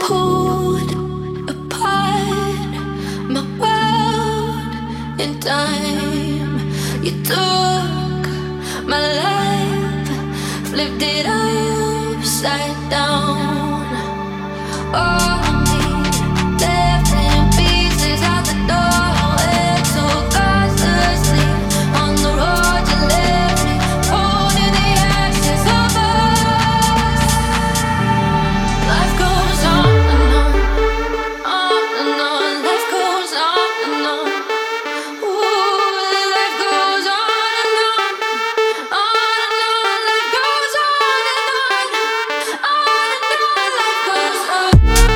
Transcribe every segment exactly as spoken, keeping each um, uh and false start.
pulled apart my world in time. You took my life, flipped it upside down. All of me left in pieces out the door. It's so costlessly on the road you left me, holding the ashes of us. Life goes on and on, on and on. Life goes on and on. Ooh, life goes on and on, on and on. Life goes on and on, on and on. Life goes on.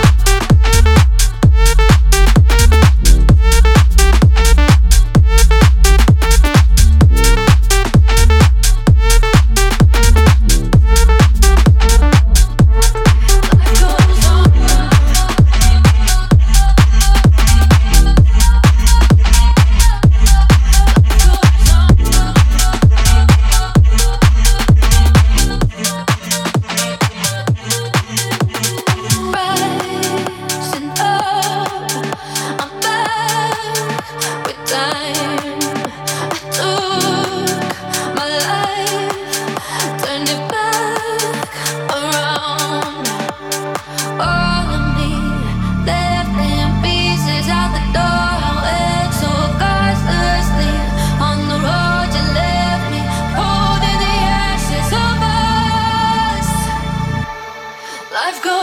Rising up, I'm back with time. I took my life, turned it back around. All of me left in pieces out the door. I went so costlessly on the road you left me, holding the ashes of us. Life goes